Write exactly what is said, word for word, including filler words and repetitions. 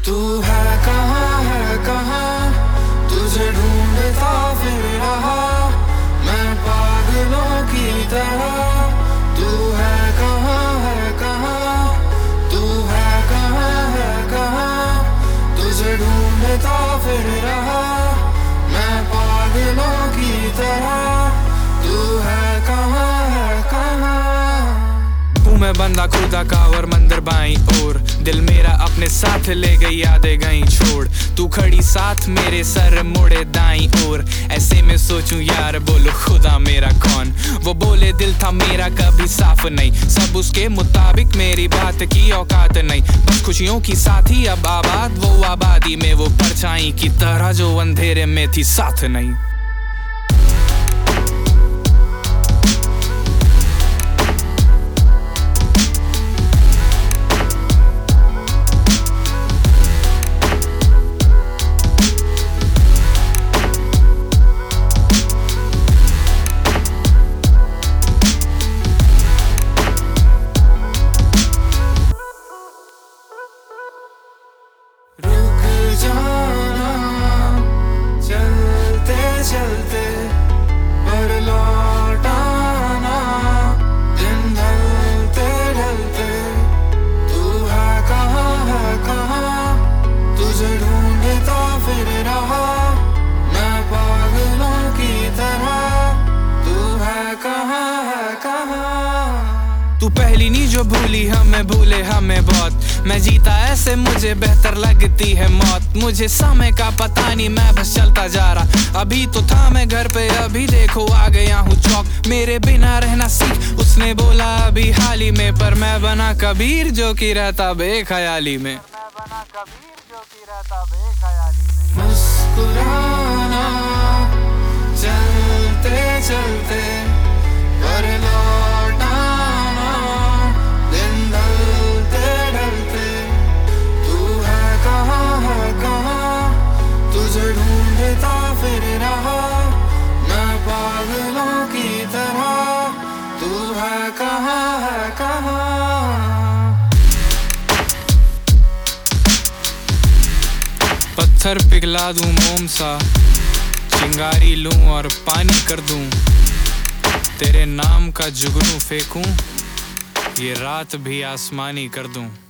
तू है कहाँ है कहाँ, तुझे ढूंढता फिर रहा मैं पागलों की तरह। तू है कहाँ है कहाँ, तू है कहाँ है कहाँ, तुझे ढूंढता फिर रहा मैं पागलों की तरह। तू है कहाँ है कहाँ। हूँ मैं बंदा खुदा का और मंदिर बाईं ओर, दिल मेरा अपने साथ ले गई यादें गई छोड़। तू खड़ी साथ मेरे सर मुड़े दाईं ओर, ऐसे में सोचूं यार बोलो खुदा मेरा कौन। वो बोले दिल था मेरा कभी साफ नहीं, सब उसके मुताबिक मेरी बात की औकात नहीं। बस खुशियों की साथी अब आबाद वो आबादी में, वो परछाई की तरह जो अंधेरे में थी साथ नहीं। रुक जाना चलते चलते पर लौट आना दिन ढलते ढलते। तू है कहाँ है कहाँ, तुझे ढूंढता फिर रहा मैं पागलों की तरह। तू है कहाँ है कहाँ। तू पहली नी जो भूली हमें भूले हमें बहुत, मैं जीता ऐसे मुझे बेहतर लगती है मौत। मुझे समय का पता नहीं मैं बस चलता जा रहा, अभी तो था मैं घर पे अभी देखो आ गया हूँ चौक। मेरे बिना रहना सीख उसने बोला अभी हाल ही में, पर मैं बना कबीर जो कि रहता बेख्याली में। मैं बना कबीर जो कि रहता बेख्याली में। मुस्कुराना चलते चलते पर लौट आना दिन ढलते ढलते। तू है कहाँ है कहाँ, तुझे ढूंढता फिर रहा मैं पागलों की तरह। तू है कहाँ है कहाँ। पत्थर पिघला दूं मोम सा, चिंगारी लूं और पानी कर दूं, तेरे नाम का जुगनू फेंकूं, ये रात भी आसमानी कर दूं।